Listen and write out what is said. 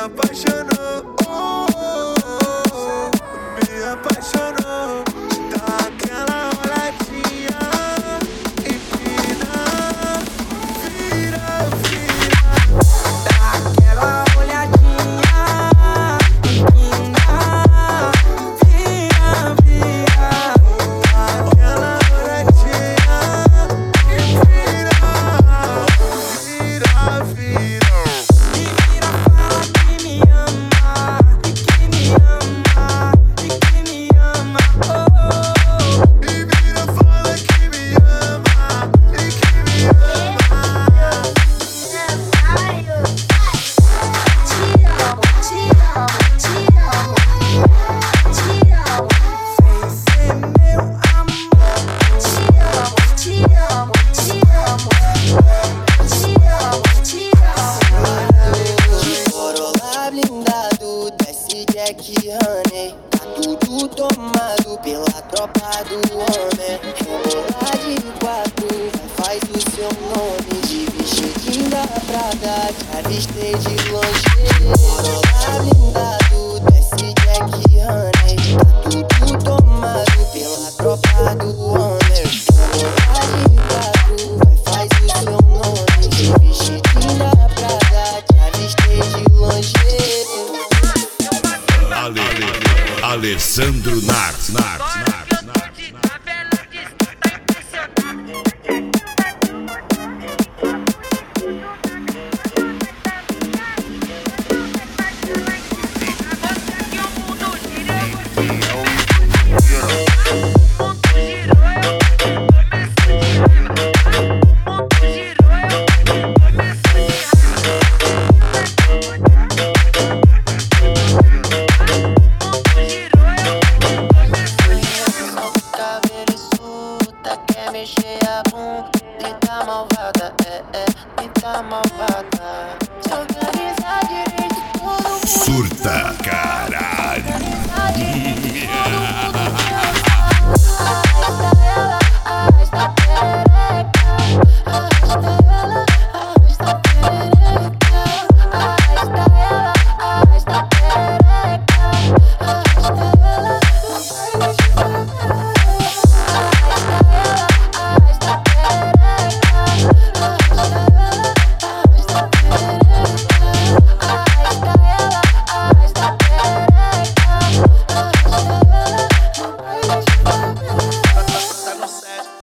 apaixonou, me apaixonou. Dá aquela olhadinha, empina, vira, vira. Dá aquela olhadinha, empina, vira, vira. Dá aquela olhadinha, empina, vira, vira. Jack Honey, tá tudo tomado pela tropa do homem. Rebola de quatro, faz o seu nome. De vestidinho da Prada, te avistei de longe. Corolla blindado, desce Jack Honey, tá tudo tomado pela tropa do homem. Rebola de quatro, faz o seu nome. De vestidinho da Prada, te avistei de longe. Alessandro Narz. Mexer a bunda, e tá malvada, me tá malvada.